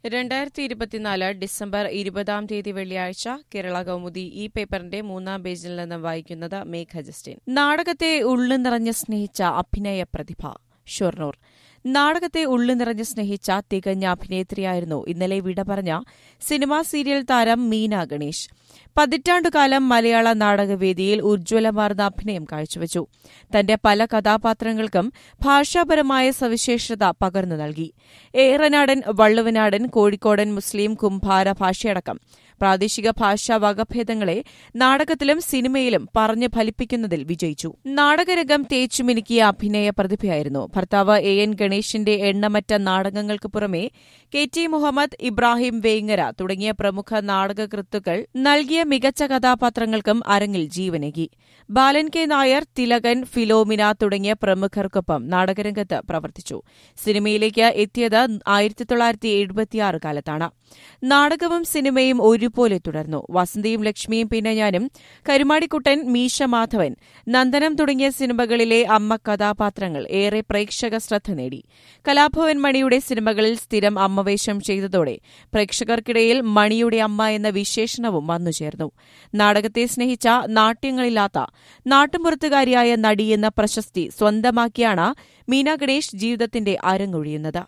2024 December 20 വെള്ളിയാഴ്ച കേരള കൗമുദി ഈ പേപ്പറിന്റെ 3-ാം പേജിൽ നിന്ന് വായിക്കുന്നത് മേഘ ജസ്റ്റിൻ. നാടകത്തെ ഉള്ളു നിറഞ്ഞ് സ്നേഹിച്ച അഭിനയ പ്രതിഭ ഷൊർണൂർ. നാടകത്തെ ഉള്ളു നിറഞ്ഞ് സ്നേഹിച്ച തികഞ്ഞ അഭിനേത്രിയായിരുന്നു ഇന്നലെ വിട പറഞ്ഞ സിനിമാ സീരിയൽ താരം മീന ഗണേഷ്. പതിറ്റാണ്ടുകാലം മലയാള നാടകവേദിയിൽ ഉജ്ജ്വലമാർന്ന അഭിനയം കാഴ്ചവച്ചു. തന്റെ പല കഥാപാത്രങ്ങൾക്കും ഭാഷാപരമായ സവിശേഷത പകർന്നു നൽകി. ഏറനാടൻ, വള്ളുവനാടൻ, കോഴിക്കോടൻ, മുസ്ലിം, കുംഭാര ഭാഷയടക്കം പ്രാദേശിക ഭാഷാ വകഭേദങ്ങളെ നാടകത്തിലും സിനിമയിലും പറഞ്ഞു ഫലിപ്പിക്കുന്നതിൽ വിജയിച്ചു. നാടകരംഗം തേച്ചുമിനുക്കിയ അഭിനയ പ്രതിഭയായിരുന്നു. ഭർത്താവ് എൻ ഗണേഷിന്റെ എണ്ണമറ്റ നാടകങ്ങൾക്ക് പുറമെ KT മുഹമ്മദ്, ഇബ്രാഹിം വേങ്ങര തുടങ്ങിയ പ്രമുഖ നാടകകൃത്തുക്കൾ നൽകിയ മികച്ച കഥാപാത്രങ്ങൾക്കും അരങ്ങിൽ ജീവനേകി. ബാലൻ K നായർ, തിലകൻ, ഫിലോമിന തുടങ്ങിയ പ്രമുഖർക്കൊപ്പം നാടകരംഗത്ത് പ്രവർത്തിച്ചു. സിനിമയിലേക്ക് എത്തിയത് 1976 കാലത്താണ്. നാടകവും സിനിമയും ഒരുപോലെ തുടർന്നു. വസന്തിയും ലക്ഷ്മിയും പിന്നെ ഞാനും, കരുമാടിക്കുട്ടൻ, മീശ മാധവൻ, നന്ദനം തുടങ്ങിയ സിനിമകളിലെ അമ്മ കഥാപാത്രങ്ങൾ ഏറെ പ്രേക്ഷക ശ്രദ്ധ നേടി. കലാഭവൻ മണിയുടെ സിനിമകളിൽ സ്ഥിരം അമ്മവേഷം ചെയ്തതോടെ പ്രേക്ഷകർക്കിടയിൽ മണിയുടെ അമ്മ എന്ന വിശേഷണവും വന്നുചേർന്നു. നാടകത്തെ സ്നേഹിച്ച നാട്യങ്ങളില്ലാത്ത നാട്ടുമ്പുറത്തുകാരിയായ നടി എന്ന പ്രശസ്തി സ്വന്തമാക്കിയാണ് മീന ഗണേഷ് ജീവിതത്തിന്റെ അരങ്ങൊഴിയുന്നത്.